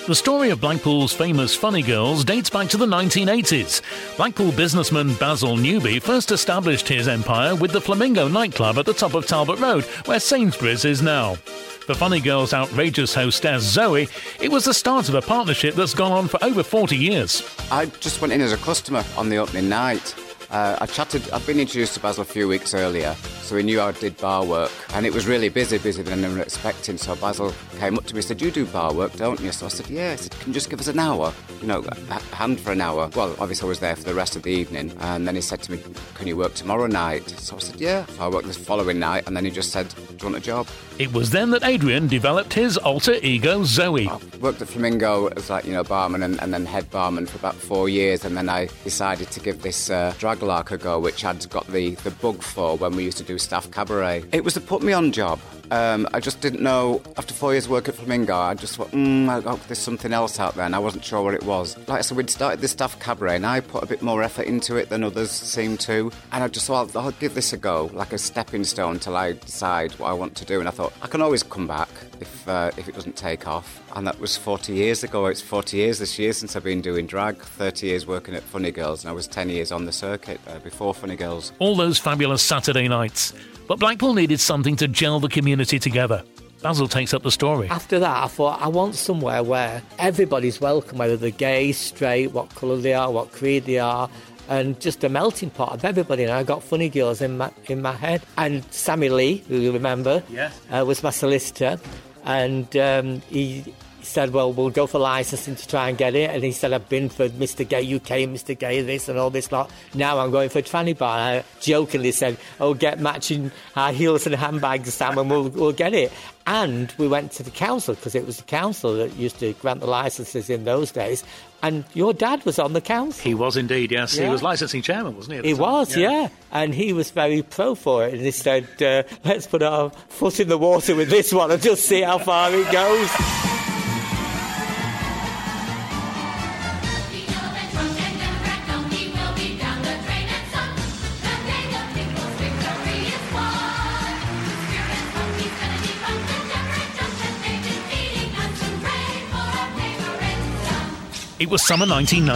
The story of Blackpool's famous Funny Girls dates back to the 1980s. Blackpool businessman Basil Newby first established his empire with the Flamingo nightclub at the top of Talbot Road, where Sainsbury's is now. For Funny Girls' outrageous hostess Zoe, it was the start of a partnership that's gone on for over 40 years. I just went in as a customer on the opening night. I'd been introduced to Basil a few weeks earlier, so he knew I did bar work, and it was really busier than I was expecting. So Basil came up to me and said, "You do bar work, don't you?" So I said, "Yeah." He said, "Can you just give us an hour? A hand for an hour." Well, obviously I was there for the rest of the evening, and then he said to me, "Can you work tomorrow night?" So I said, "Yeah." So I worked the following night, and then he just said, "Do you want a job?" It was then that Adrian developed his alter ego Zoe. I worked at Flamingo as barman and then head barman for about 4 years, and then I decided to give this drag lark a go, which I'd got the bug for when we used to do staff cabaret. It was a put me on job. I just didn't know. After 4 years work at Flamingo, I just thought, I hope there's something else out there, and I wasn't sure what it was. Like I said, we'd started this staff cabaret, and I put a bit more effort into it than others seemed to, and I just thought, I'll give this a go, like a stepping stone till I decide what I want to do. And I thought, I can always come back if it doesn't take off. And that was 40 years ago. It's 40 years this year since I've been doing drag, 30 years working at Funny Girls, and I was 10 years on the circuit before Funny Girls. All those fabulous Saturday nights. But Blackpool needed something to gel the community together. Basil takes up the story. After that, I thought, I want somewhere where everybody's welcome, whether they're gay, straight, what colour they are, what creed they are, and just a melting pot of everybody. And I got Funny Girls in my head. And Sammy Lee, who you remember, was my solicitor. And he said, well, we'll go for licensing to try and get it. And he said, I've been for Mr. Gay UK, Mr. Gay this and all this lot. Now I'm going for a tranny bar. And I jokingly said, get matching high heels and handbags, Sam, and we'll get it. And we went to the council, because it was the council that used to grant the licences in those days. And your dad was on the council. He was indeed, yes. Yeah. He was licensing chairman, wasn't he? He was, yeah. And he was very pro for it. And he said, let's put our foot in the water with this one and just see how far it goes. It was summer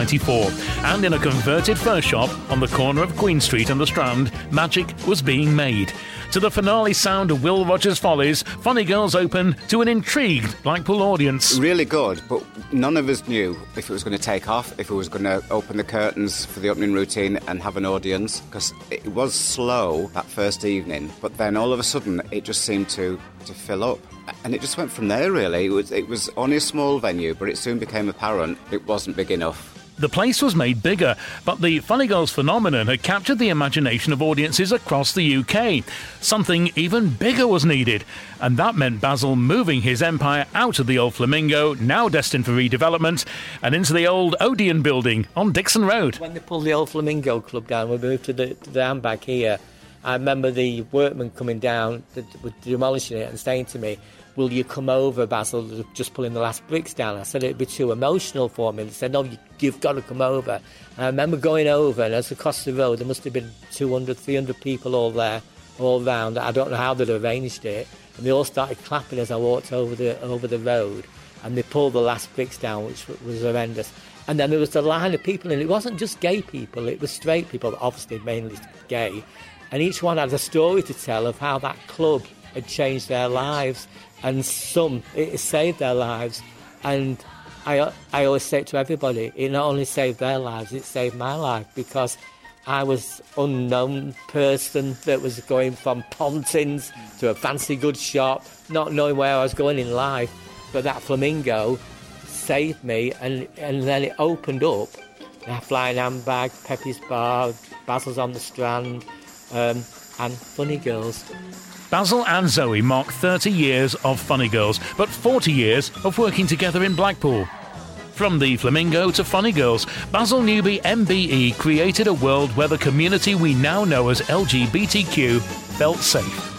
1994, and in a converted fur shop on the corner of Queen Street and the Strand, magic was being made. To the finale sound of Will Rogers' Follies, Funny Girls opened to an intrigued Blackpool audience. Really good, but none of us knew if it was going to take off, if it was going to open the curtains for the opening routine and have an audience, because it was slow that first evening, but then all of a sudden it just seemed to fill up. And it just went from there, really. It was only a small venue, but it soon became apparent it wasn't big enough. The place was made bigger, but the Funny Girls phenomenon had captured the imagination of audiences across the UK. Something even bigger was needed, and that meant Basil moving his empire out of the old Flamingo, now destined for redevelopment, and into the old Odeon building on Dixon Road. When they pulled the old Flamingo club down, we moved to the handbag here. I remember the workmen coming down, demolishing it, and saying to me, will you come over, Basil, just pulling the last bricks down? I said it'd be too emotional for me. They said, no, you've got to come over. And I remember going over, and as across the road, there must have been 200, 300 people all there, all round. I don't know how they'd arranged it. And they all started clapping as I walked over the road. And they pulled the last bricks down, which was horrendous. And then there was a line of people, and it wasn't just gay people, it was straight people, obviously mainly gay. And each one had a story to tell of how that club had changed their lives. And some, it saved their lives. And I always say it to everybody, it not only saved their lives, it saved my life, because I was an unknown person that was going from Pontins to a fancy goods shop, not knowing where I was going in life. But that Flamingo saved me, and then it opened up. Flying Handbag, Peppy's Bar, Basil's on the Strand, and Funny Girls. Basil and Zoe mark 30 years of Funny Girls, but 40 years of working together in Blackpool. From the Flamingo to Funny Girls, Basil Newby MBE created a world where the community we now know as LGBTQ felt safe.